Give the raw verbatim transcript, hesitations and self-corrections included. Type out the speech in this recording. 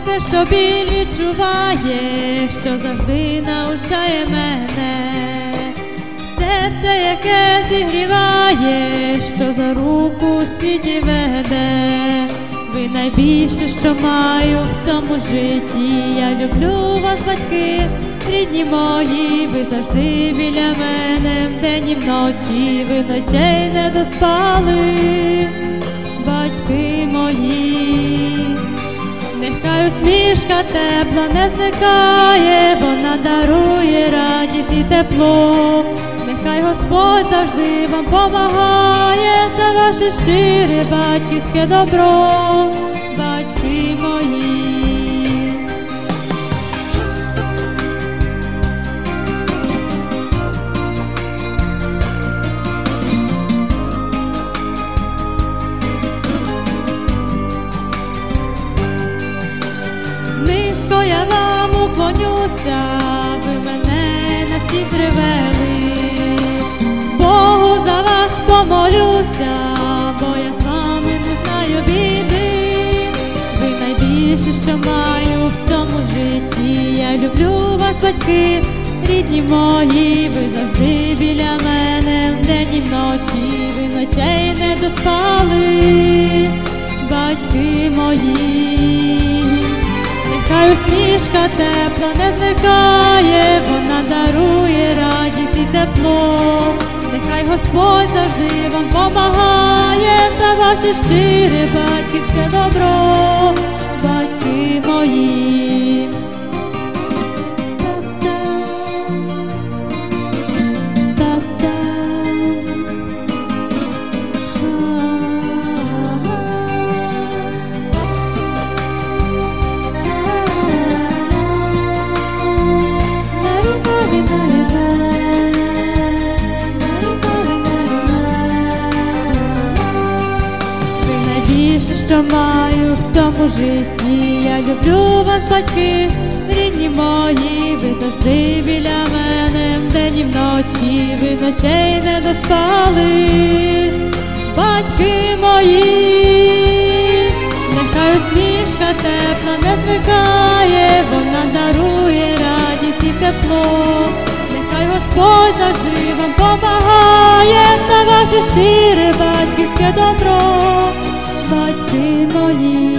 Серце, що біль відчуває, що завжди навчає мене, серце, яке зігріває, що за руку у світі веде. Ви найбільше, що маю в цьому житті. Я люблю вас, батьки, рідні мої, ви завжди біля мене, вдень і вночі, ви ночей не доспали, батьки мої. Нехай усмішка тепла не зникає, вона дарує радість і тепло. Нехай Господь завжди вам помагає за ваше щире батьківське добро, батьки мої. Низько я вам уклонюся, ви мене на світ привели. Богу за вас помолюся, бо я з вами не знаю біди. Ви найбільше, що маю в цьому житті. Я люблю вас, батьки, рідні мої, ви завжди біля мене, вдень і вночі, ви ночей не доспали, батьки мої. Нехай усмішка тепла не зникає, вона дарує радість і тепло. Нехай Господь завжди вам помагає за ваше щире батьківське добро, батьки мої. Що маю в цьому житті. Я люблю вас, батьки, рідні мої, ви завжди біля мене, вдень і вночі, ви ночей не доспали, батьки мої. Нехай усмішка тепла не зникає, вона дарує радість і тепло. Нехай Господь завжди вам помагає за ваше щире батьківське добро, батьки мої.